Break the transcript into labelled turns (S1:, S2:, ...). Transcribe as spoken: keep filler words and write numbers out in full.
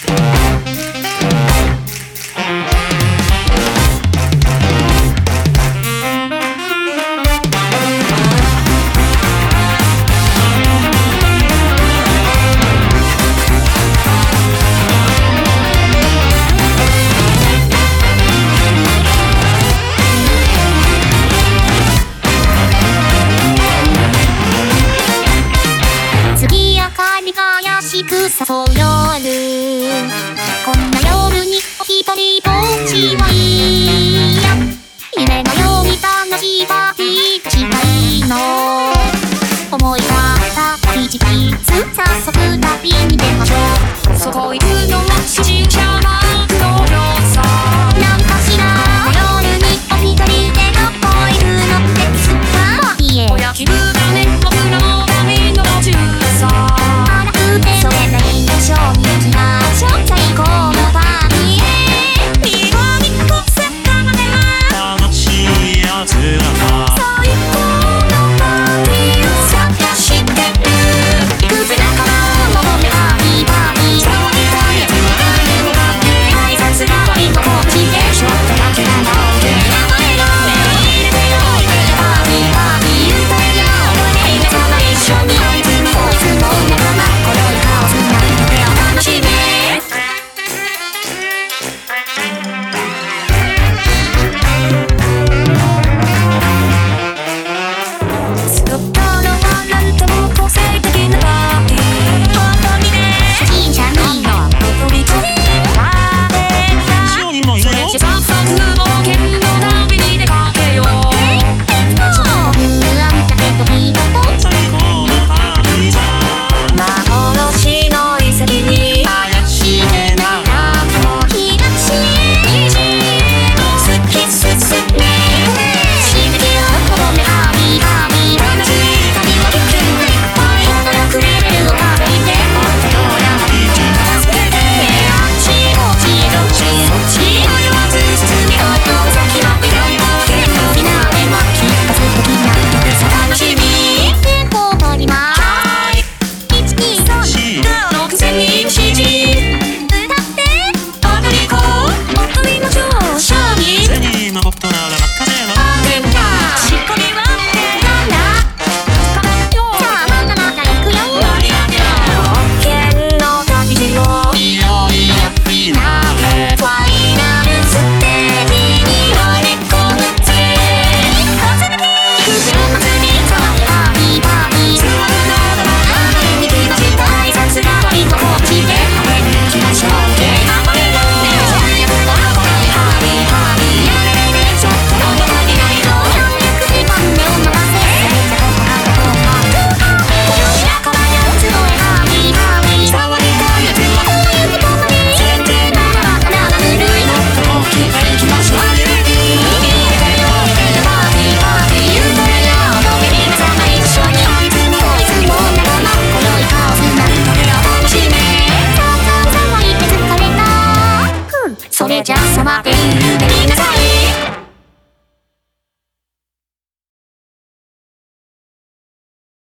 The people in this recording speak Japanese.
S1: しく誘う夜、こんな夜にお一人ぼっちはいいや、夢のように楽しいパーティーしたいの。思い立った旅路いつ早速旅に出ましょう。
S2: そこ行くのは初心者マークのよさ。
S1: なんかしら夜にお一人でどこ行くのですか。いえ
S2: おや気分だね僕らの旅の路中さ。
S1: それでいいでしょうに行きましょう。最高のパーティーへ
S2: 日本に越せたまでは
S3: 楽しいやつらが
S2: 最高のパーティーを探してる。
S1: いくつ仲間を求めパーティーパーティー
S2: 騒ぎたいやつは誰もがって挨拶が悪いとこっちでしょってだけなので名前が目を入れてよいでパーティーパーティー歌えよ俺で皆様一緒にあいつもこいつも仲間こよいカオスな夢を楽しめ。作ったのはなんとも個性的なパーティー。本当にね
S1: 初心者に
S2: の一人とあれだ
S3: 後ろにもいるよ。
S2: 早速冒険の旅に出かけよう。
S1: あんたけとビートと
S3: 最高のパーティーだ。
S2: 幻の遺跡に怪しげな
S1: 東へ
S2: 虹を突き進め
S1: 刺激を求めパーティーパーティー
S2: 楽しい旅を聞く
S1: 驚くレベルのパーティーで
S2: もっとどうや助けてあっちこっちどっちそっち迷わず進みようと先は広い冒険のフィナーレはきっと素敵な楽しみ。
S1: テンポを取ります。
S2: はい
S1: いちにさん
S3: し
S2: ろくせんにしち
S1: 歌って
S2: 踊り子踊りの上昇に
S3: ゼニーの僕となら任せろ。
S2: あれだしっこりは
S1: なんだ
S2: かなよ
S1: さあまたまた行くよ。
S2: 盛り上げよう冒険の旅路を
S3: いよいよフィナーレ。
S2: ファイナルステージに乗り込むぜ。
S1: いくつの祭り騒いでパーティーパーティー
S2: 座るのだろうあれに来ました挨拶が悪いとこっちで食べに行きましょう。頑張れよ最悪のこのパーティーパーティーやれれれちょっと喉がいないぞ。
S1: さんびゃくにばんめを任せ今宵だからや集えパーティーパーティー
S2: 触りたいやつは
S1: こういうことまで
S2: 全然
S1: まだまだまだぬるい
S2: もっと大きくいきましょう。入れてよ入れてパーティーパーティー言うたれよ飲み皆様一緒にあいつもこいつも仲間今宵カオスな旅を楽しめ。
S1: さあさあさあいて疲れた
S2: それじゃあさまで言うてみなさい。